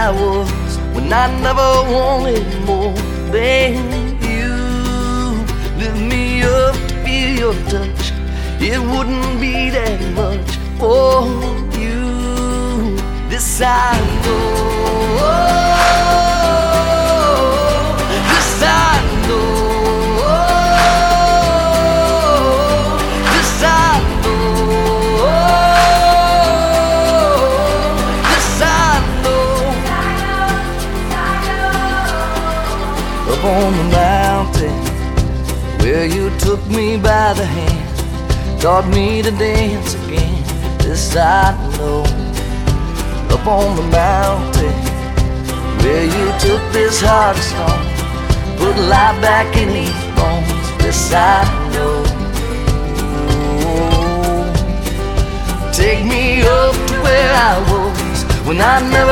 I was when I never wanted more than you. Lift me up to feel your touch, it wouldn't be that much for you. This I know, this I know, this I know, this I know. Up on the mountain where you took me by the hand, taught me to dance again, this I know. Up on the mountain where you took this heart of stone, put life back in these bones, this I know. Take me up to where I was when I never